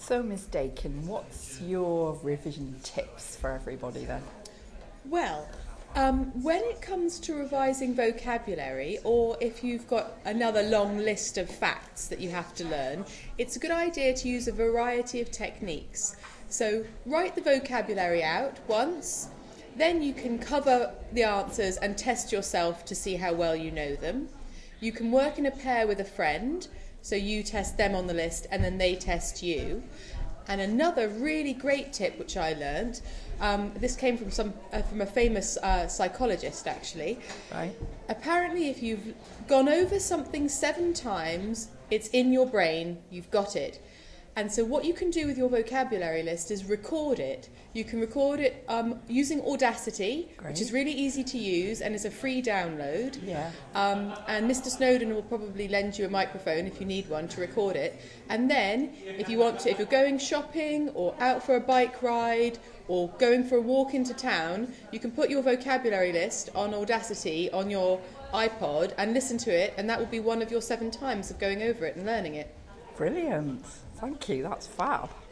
So, Miss Dakin, what's your revision tips for everybody then? Well, when it comes to revising vocabulary, or if you've got another long list of facts that you have to learn, it's a good idea to use a variety of techniques. So write the vocabulary out once, then you can cover the answers and test yourself to see how well you know them. You can work in a pair with a friend, so you test them on the list and then they test you. And another really great tip which I learned, this came from a famous psychologist actually. Right. Apparently if you've gone over something 7 times, it's in your brain, you've got it. And so what you can do with your vocabulary list is record it. You can record it using Audacity, Great. which is really easy to use and is a free download. Yeah. And Mr. Snowden will probably lend you a microphone if you need one to record it. And then, if you're going shopping or out for a bike ride or going for a walk into town, you can put your vocabulary list on Audacity on your iPod and listen to it, and that will be one of your 7 times of going over it and learning it. Brilliant. Thank you. That's fab.